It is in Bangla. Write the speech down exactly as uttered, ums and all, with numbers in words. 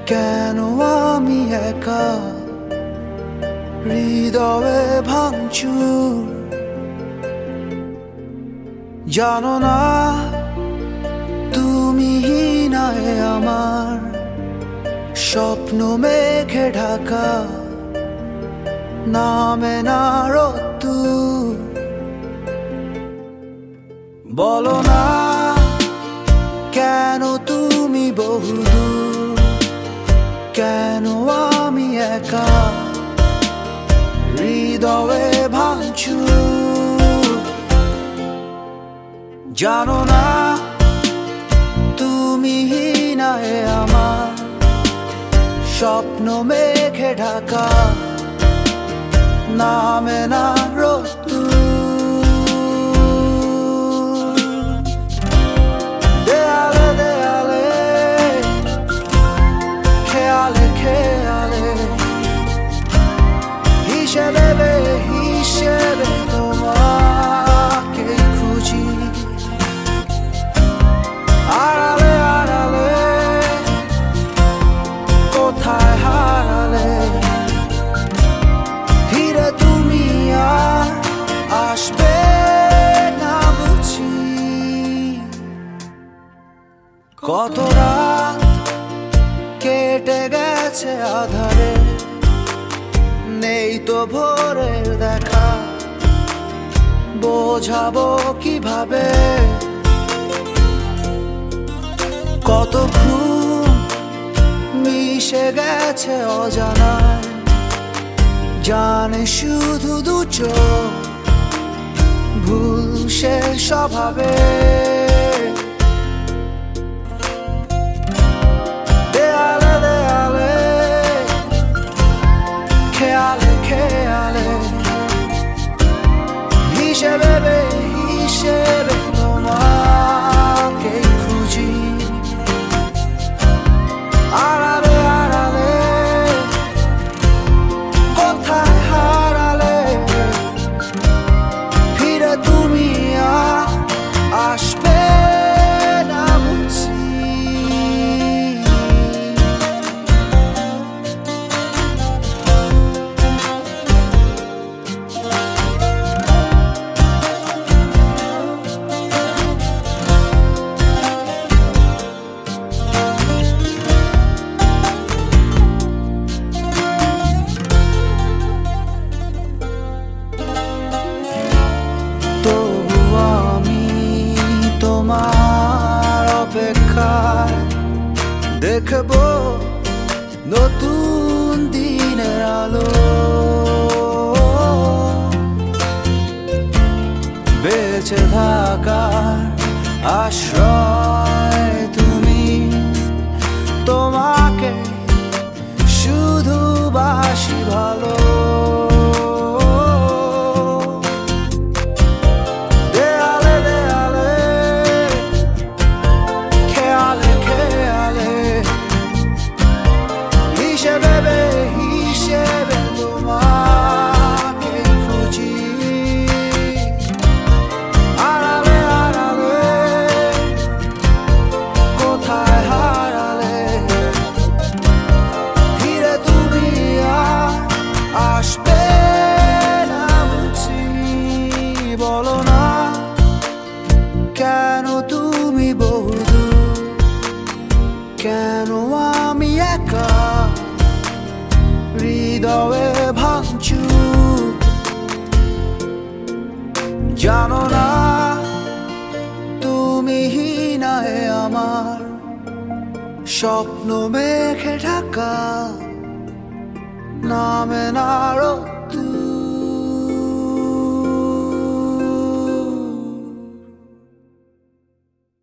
কেন আমি একা হৃদয়ে ভাঙচুর জানো না তুমি নাই আমার স্বপ্ন মেঘে ঢাকা নামে না রোদ্দুর বলো না কেন তুমি বহুদূর কেন আমি একা হৃদয়ে ভাঙচুর জানো না তুমি নাই আমার স্বপ্ন মেঘে ঢাকা নামে না রোদ্দুর দেয়ালে দেয়ালে খেয়ালে খেয়ালে হিসেবে বে হিসেবে তোমাকে খুঁজি আড়ালে আড়ালে কোথায় হারালে ফিরে তুমি আর আসবে না বুঝি কত রাত কেটে গেছে আধারে নেই তো ভোরের দেখা বোঝাবো কিভাবে কত ঘুম মিশে গেছে অজানায় জানে শুধু দু চোখ ভুল সে স্বভাবে দেয়ালে দেয়ালে খেয়ালে খেয়ালে হিসেবে বে হিসেবে তোমাকে খুঁজি আড়ালে আড়ালে কোথায় হারালে ফিরে তুমি আর আসবে না বুঝি তবু আমি তোমার অপেক্ষায় দেখবো নতুন দিনের আলো বেঁচে থাকার আশ্রয় তুমি তোমাকে শুধু বাসি ভালো দেয়ালে দেয়ালে খেয়ালে খেয়ালে হিসেবে বে হিসেবে তোমাকে খুঁজি আড়ালে আড়ালে কোথায় হারালে ফিরে তুমি আর আসবে না বুঝি বলো না কেন তুমি বহুদূর কেন আমি একা হৃদয়ে ভাঙচুর জানো না তুমি নাই আমার স্বপ্ন মেঘে ঢাকা নামে না রোদ